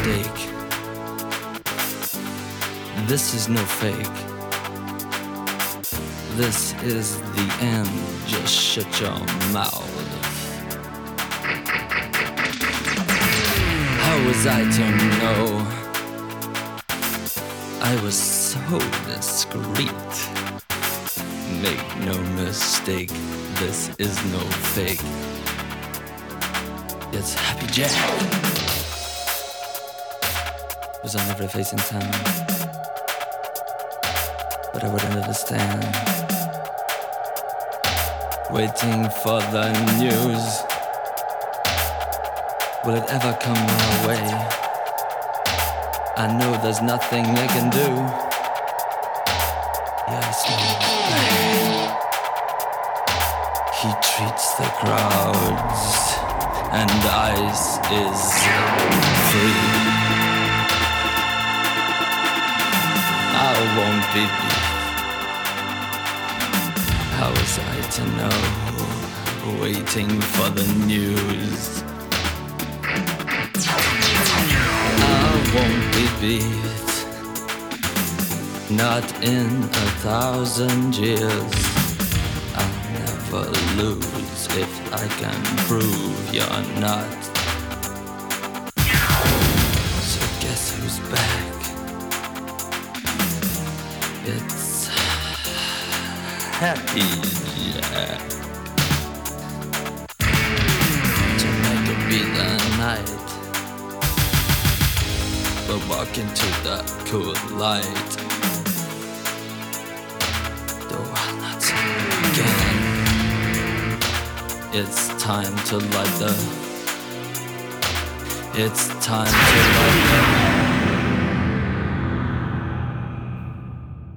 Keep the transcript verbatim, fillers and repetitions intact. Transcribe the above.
mistake. This is no fake. This is the end. Just shut your mouth. How was I to know? I was so discreet. Make no mistake, this is no fake. It's Happy Jack. Was on every face in town, but I wouldn't understand. Waiting for the news. Will it ever come my way? I know there's nothing I can do. Yeah, I smell bad. He treats the crowds, and ice is free. I won't be beat. How was I to know? Waiting for the news. I won't be beat. Not in a thousand years. I'll never lose if I can prove you're not. So guess who's back? It's Happy Jack. To make it be the night, we'll walk into the cool light. Though I'll not see you again. It's time to light the. It's time to light the.